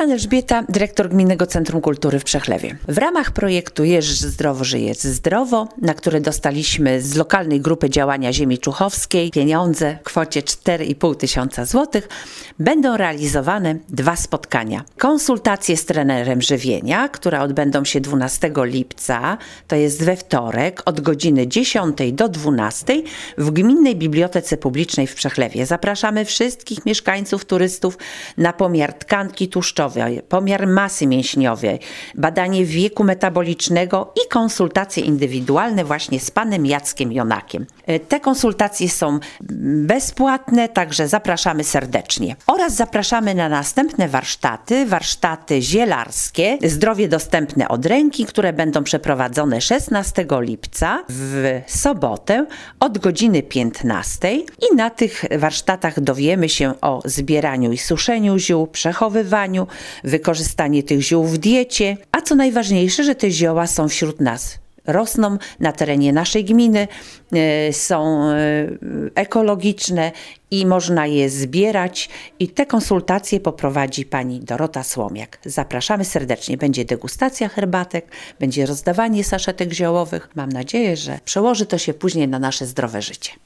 Baran Elżbieta, dyrektor Gminnego Centrum Kultury w Przechlewie. W ramach projektu Jedz zdrowo, jedz zdrowo, na który dostaliśmy z lokalnej grupy działania Ziemi Czuchowskiej pieniądze w kwocie 4,5 tysiąca złotych, będą realizowane 2 spotkania. Konsultacje z trenerem żywienia, które odbędą się 12 lipca, to jest we wtorek od godziny 10 do 12 w Gminnej Bibliotece Publicznej w Przechlewie. Zapraszamy wszystkich mieszkańców, turystów na pomiar tkanki tłuszczowej, pomiar masy mięśniowej, badanie wieku metabolicznego i konsultacje indywidualne właśnie z panem Jackiem Jonakiem. Te konsultacje są bezpłatne, także zapraszamy serdecznie. Oraz zapraszamy na następne warsztaty zielarskie, zdrowie dostępne od ręki, które będą przeprowadzone 16 lipca w sobotę od godziny 15 i na tych warsztatach dowiemy się o zbieraniu i suszeniu ziół, przechowywaniu, wykorzystanie tych ziół w diecie, a co najważniejsze, że te zioła są wśród nas. Rosną na terenie naszej gminy, są ekologiczne i można je zbierać i te konsultacje poprowadzi pani Dorota Słomiak. Zapraszamy serdecznie. Będzie degustacja herbatek, będzie rozdawanie saszetek ziołowych. Mam nadzieję, że przełoży to się później na nasze zdrowe życie.